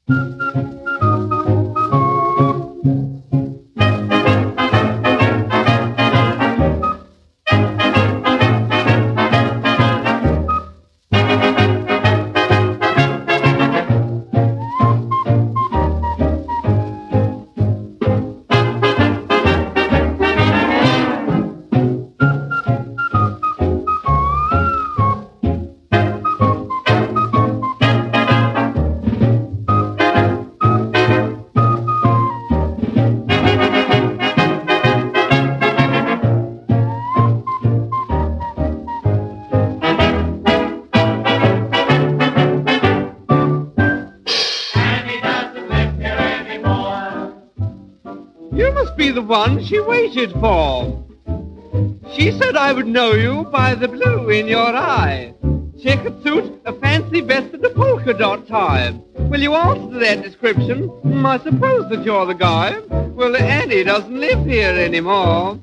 You must be the one she waited for. She said I would know you by the blue in your eye. Checkered suit, a fancy vest, and a polka dot tie. Will you answer that description? I suppose that you're the guy. Well, Annie doesn't live here anymore.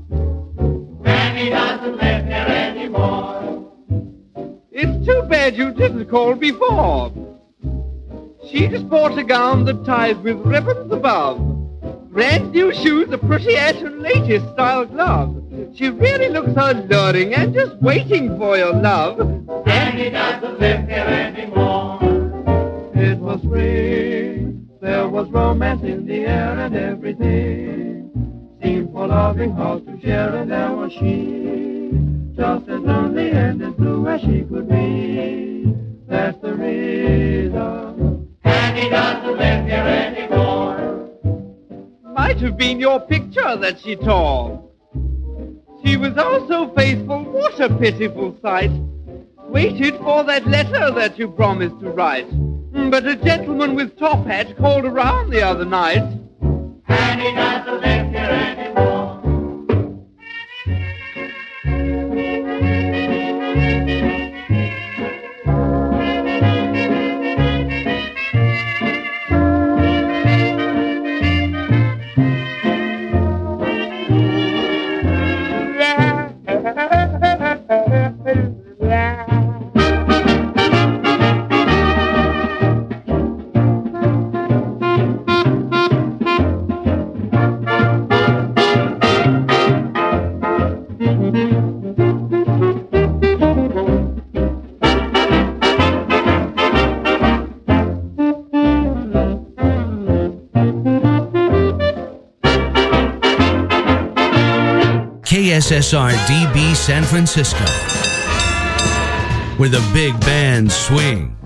Annie doesn't live here anymore. It's too bad you didn't call before. She just bought a gown that ties with ribbons above. Brand new shoes, a pretty hat, and latest style gloves. She really looks alluring and just waiting for your love. Annie doesn't live here anymore. It was spring, there was romance in the air, and everything seemed for loving hearts to share, and there was she, just as lonely and as blue as she could be. That's the reason Annie doesn't live here anymore. Might have been your picture that she tore. She was oh so faithful, what a pitiful sight. Waited for that letter that you promised to write. But a gentleman with top hat called around the other night. Annie doesn't live here anymore. KSSR DB San Francisco, where the big bands swing.